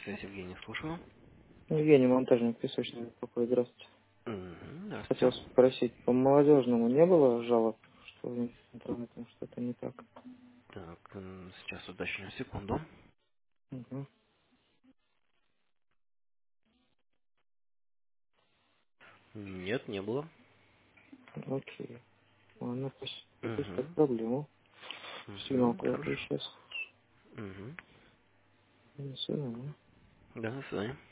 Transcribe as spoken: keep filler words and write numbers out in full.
связь, Евгений, слушаю. Евгений, монтажник, песочный какой, здравствуйте. Мгм, Хотел Здравствуйте. спросить, по молодежному не было жалоб, что в интернете что-то не так? Так, м, сейчас уточню, секунду. Угу. Нет, не было. Окей. Ладно, спасибо. Буду искать Угу. проблему. Сигнал Угу, куда-то хорошо. исчез. Угу. До свидания. Да, до свидания.